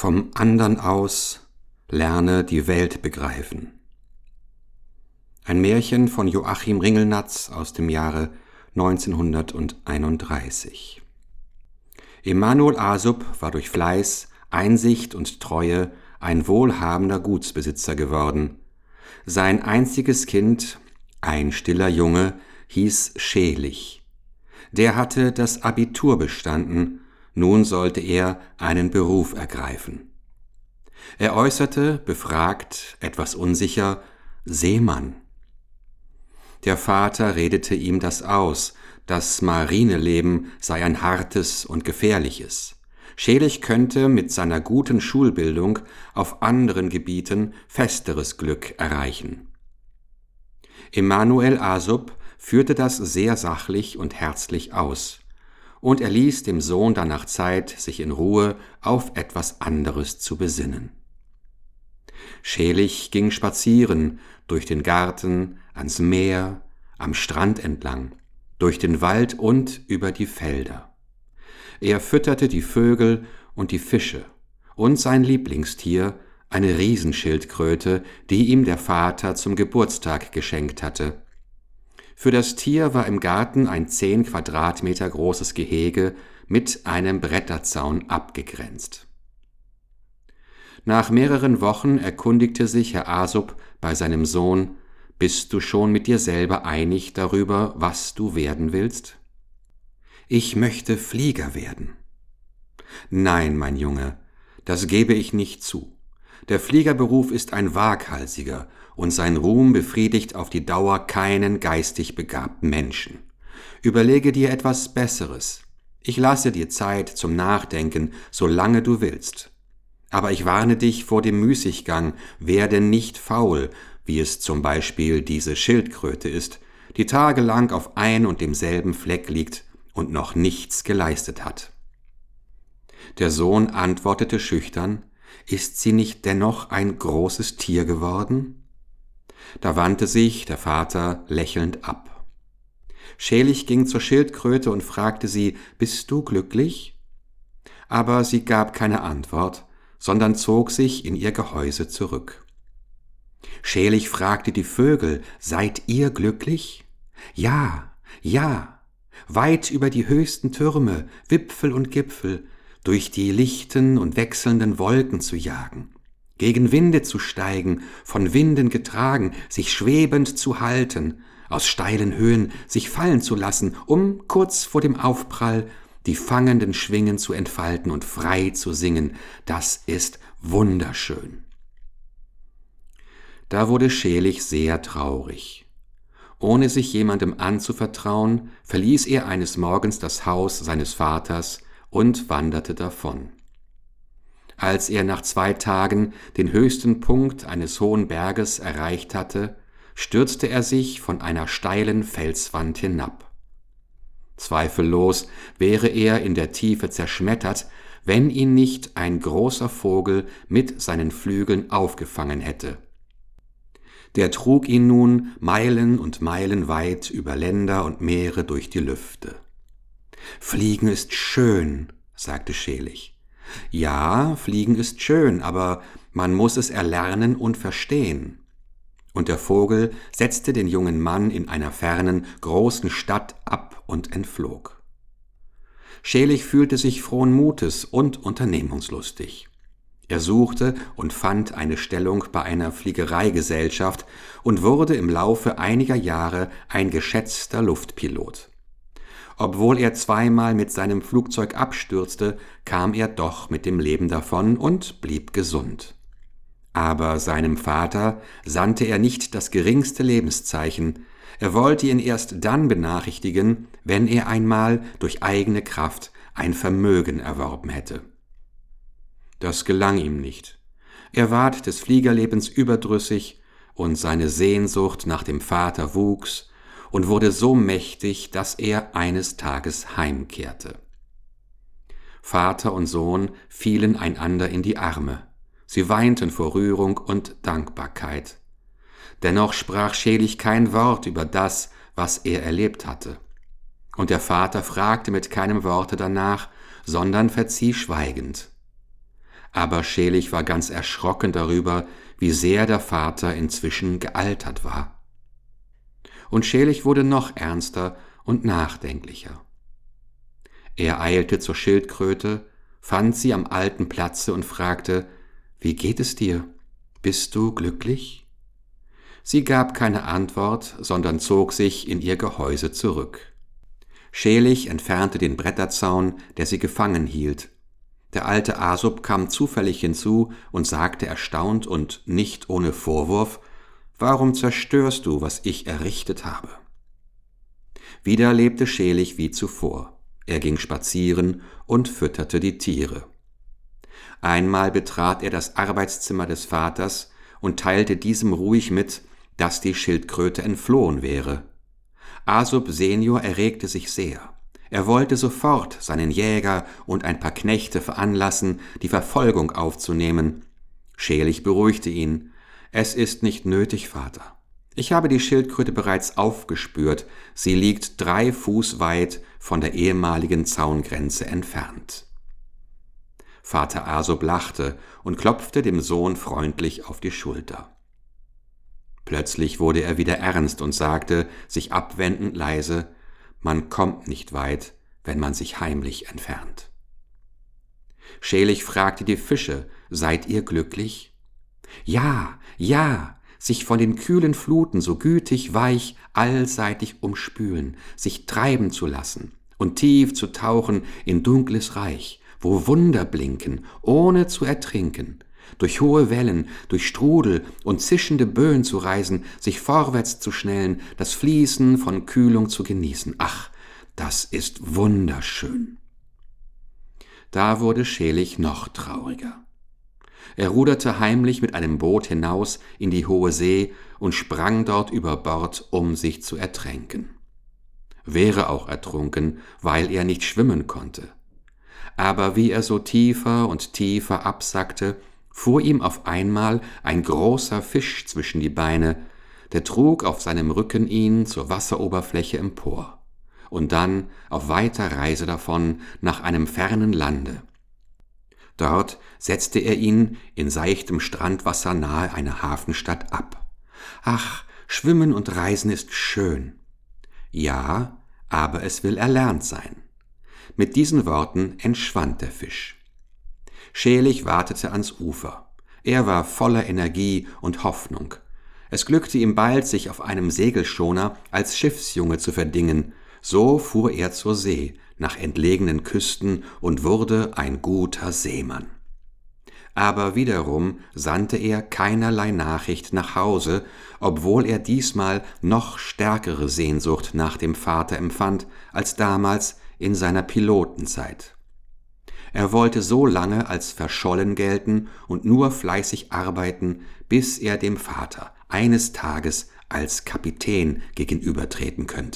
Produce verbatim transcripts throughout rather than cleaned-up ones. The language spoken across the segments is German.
Vom Andern aus lerne die Welt begreifen. Ein Märchen von Joachim Ringelnatz aus dem Jahre neunzehnhunderteinunddreißig. Emanuel Asup war durch Fleiß, Einsicht und Treue ein wohlhabender Gutsbesitzer geworden. Sein einziges Kind, ein stiller Junge, hieß Schelich. Der hatte das Abitur bestanden, nun sollte er einen Beruf ergreifen. Er äußerte, befragt, etwas unsicher, Seemann. Der Vater redete ihm das aus, das Marineleben sei ein hartes und gefährliches. Schelich könnte mit seiner guten Schulbildung auf anderen Gebieten festeres Glück erreichen. Emanuel Asup führte das sehr sachlich und herzlich aus, und er ließ dem Sohn danach Zeit, sich in Ruhe auf etwas anderes zu besinnen. Schelich ging spazieren, durch den Garten, ans Meer, am Strand entlang, durch den Wald und über die Felder. Er fütterte die Vögel und die Fische und sein Lieblingstier, eine Riesenschildkröte, die ihm der Vater zum Geburtstag geschenkt hatte. Für das Tier war im Garten ein zehn Quadratmeter großes Gehege mit einem Bretterzaun abgegrenzt. Nach mehreren Wochen erkundigte sich Herr Asup bei seinem Sohn: »Bist du schon mit dir selber einig darüber, was du werden willst?« »Ich möchte Flieger werden.« »Nein, mein Junge, das gebe ich nicht zu. Der Fliegerberuf ist ein waghalsiger, und sein Ruhm befriedigt auf die Dauer keinen geistig begabten Menschen. Überlege dir etwas Besseres. Ich lasse dir Zeit zum Nachdenken, solange du willst. Aber ich warne dich vor dem Müßiggang, werde nicht faul, wie es zum Beispiel diese Schildkröte ist, die tagelang auf ein und demselben Fleck liegt und noch nichts geleistet hat.« Der Sohn antwortete schüchtern: »Ist sie nicht dennoch ein großes Tier geworden?« Da wandte sich der Vater lächelnd ab. Schelich ging zur Schildkröte und fragte sie: »Bist du glücklich?« Aber sie gab keine Antwort, sondern zog sich in ihr Gehäuse zurück. Schelich fragte die Vögel: »Seid ihr glücklich?« »Ja, ja, weit über die höchsten Türme, Wipfel und Gipfel, durch die lichten und wechselnden Wolken zu jagen, gegen Winde zu steigen, von Winden getragen, sich schwebend zu halten, aus steilen Höhen sich fallen zu lassen, um kurz vor dem Aufprall die fangenden Schwingen zu entfalten und frei zu singen, das ist wunderschön.« Da wurde Schelich sehr traurig. Ohne sich jemandem anzuvertrauen, verließ er eines Morgens das Haus seines Vaters und wanderte davon. Als er nach zwei Tagen den höchsten Punkt eines hohen Berges erreicht hatte, stürzte er sich von einer steilen Felswand hinab. Zweifellos wäre er in der Tiefe zerschmettert, wenn ihn nicht ein großer Vogel mit seinen Flügeln aufgefangen hätte. Der trug ihn nun Meilen und Meilen weit über Länder und Meere durch die Lüfte. »Fliegen ist schön«, sagte Schelich. »Ja, Fliegen ist schön, aber man muss es erlernen und verstehen.« Und der Vogel setzte den jungen Mann in einer fernen, großen Stadt ab und entflog. Schelich fühlte sich frohen Mutes und unternehmungslustig. Er suchte und fand eine Stellung bei einer Fliegereigesellschaft und wurde im Laufe einiger Jahre ein geschätzter Luftpilot. Obwohl er zweimal mit seinem Flugzeug abstürzte, kam er doch mit dem Leben davon und blieb gesund. Aber seinem Vater sandte er nicht das geringste Lebenszeichen. Er wollte ihn erst dann benachrichtigen, wenn er einmal durch eigene Kraft ein Vermögen erworben hätte. Das gelang ihm nicht. Er ward des Fliegerlebens überdrüssig, und seine Sehnsucht nach dem Vater wuchs und wurde so mächtig, dass er eines Tages heimkehrte. Vater und Sohn fielen einander in die Arme. Sie weinten vor Rührung und Dankbarkeit. Dennoch sprach Schelich kein Wort über das, was er erlebt hatte. Und der Vater fragte mit keinem Worte danach, sondern verzieh schweigend. Aber Schelich war ganz erschrocken darüber, wie sehr der Vater inzwischen gealtert war. Und Schelich wurde noch ernster und nachdenklicher. Er eilte zur Schildkröte, fand sie am alten Platze und fragte: »Wie geht es dir? Bist du glücklich?« Sie gab keine Antwort, sondern zog sich in ihr Gehäuse zurück. Schelich entfernte den Bretterzaun, der sie gefangen hielt. Der alte Asub kam zufällig hinzu und sagte erstaunt und nicht ohne Vorwurf: »Warum zerstörst du, was ich errichtet habe?« Wieder lebte Schelich wie zuvor. Er ging spazieren und fütterte die Tiere. Einmal betrat er das Arbeitszimmer des Vaters und teilte diesem ruhig mit, dass die Schildkröte entflohen wäre. Asub Senior erregte sich sehr. Er wollte sofort seinen Jäger und ein paar Knechte veranlassen, die Verfolgung aufzunehmen. Schelich beruhigte ihn: »Es ist nicht nötig, Vater. Ich habe die Schildkröte bereits aufgespürt. Sie liegt drei Fuß weit von der ehemaligen Zaungrenze entfernt.« Vater Asub lachte und klopfte dem Sohn freundlich auf die Schulter. Plötzlich wurde er wieder ernst und sagte, sich abwendend leise: »Man kommt nicht weit, wenn man sich heimlich entfernt.« Schelich fragte die Fische: »Seid ihr glücklich?« »Ja, ja, sich von den kühlen Fluten so gütig weich allseitig umspülen, sich treiben zu lassen und tief zu tauchen in dunkles Reich, wo Wunder blinken, ohne zu ertrinken, durch hohe Wellen, durch Strudel und zischende Böen zu reisen, sich vorwärts zu schnellen, das Fließen von Kühlung zu genießen. Ach, das ist wunderschön.« Da wurde Schelich noch trauriger. Er ruderte heimlich mit einem Boot hinaus in die hohe See und sprang dort über Bord, um sich zu ertränken. Wäre auch ertrunken, weil er nicht schwimmen konnte. Aber wie er so tiefer und tiefer absackte, fuhr ihm auf einmal ein großer Fisch zwischen die Beine, der trug auf seinem Rücken ihn zur Wasseroberfläche empor und dann auf weiter Reise davon nach einem fernen Lande. Dort setzte er ihn in seichtem Strandwasser nahe einer Hafenstadt ab. Ach, Schwimmen und Reisen ist schön. Ja, aber es will erlernt sein. Mit diesen Worten entschwand der Fisch. Schelich watete ans Ufer. Er war voller Energie und Hoffnung. Es glückte ihm bald, sich auf einem Segelschoner als Schiffsjunge zu verdingen. So fuhr er zur See, nach entlegenen Küsten und wurde ein guter Seemann. Aber wiederum sandte er keinerlei Nachricht nach Hause, obwohl er diesmal noch stärkere Sehnsucht nach dem Vater empfand als damals in seiner Pilotenzeit. Er wollte so lange als verschollen gelten und nur fleißig arbeiten, bis er dem Vater eines Tages als Kapitän gegenübertreten könnte.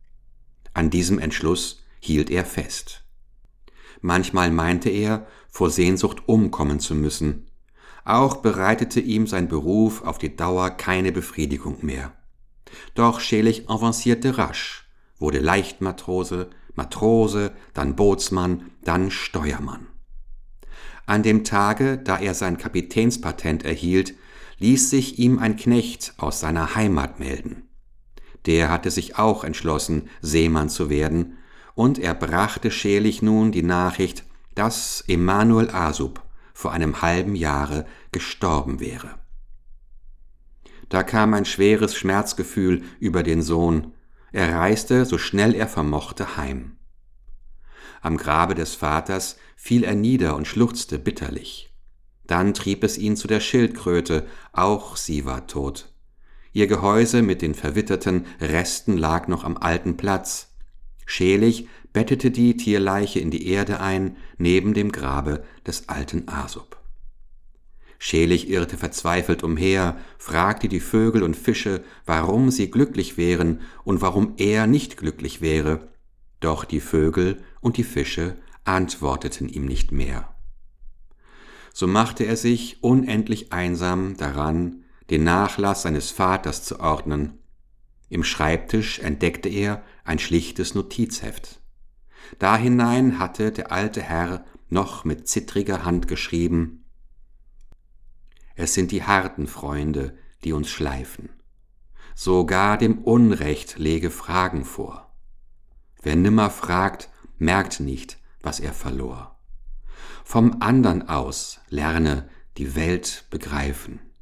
An diesem Entschluss hielt er fest. Manchmal meinte er, vor Sehnsucht umkommen zu müssen. Auch bereitete ihm sein Beruf auf die Dauer keine Befriedigung mehr. Doch Schelich avancierte rasch, wurde Leichtmatrose, Matrose, dann Bootsmann, dann Steuermann. An dem Tage, da er sein Kapitänspatent erhielt, ließ sich ihm ein Knecht aus seiner Heimat melden. Der hatte sich auch entschlossen, Seemann zu werden, und er brachte Schelich nun die Nachricht, dass Emanuel Asub vor einem halben Jahre gestorben wäre. Da kam ein schweres Schmerzgefühl über den Sohn. Er reiste, so schnell er vermochte, heim. Am Grabe des Vaters fiel er nieder und schluchzte bitterlich. Dann trieb es ihn zu der Schildkröte, auch sie war tot. Ihr Gehäuse mit den verwitterten Resten lag noch am alten Platz. Schelich bettete die Tierleiche in die Erde ein, neben dem Grabe des alten Asub. Schelich irrte verzweifelt umher, fragte die Vögel und Fische, warum sie glücklich wären und warum er nicht glücklich wäre. Doch die Vögel und die Fische antworteten ihm nicht mehr. So machte er sich unendlich einsam daran, den Nachlass seines Vaters zu ordnen. Im Schreibtisch entdeckte er ein schlichtes Notizheft. Da hinein hatte der alte Herr noch mit zittriger Hand geschrieben: es sind die harten Freunde, die uns schleifen. Sogar dem Unrecht lege Fragen vor. Wer nimmer fragt, merkt nicht, was er verlor. Vom andern aus lerne die Welt begreifen.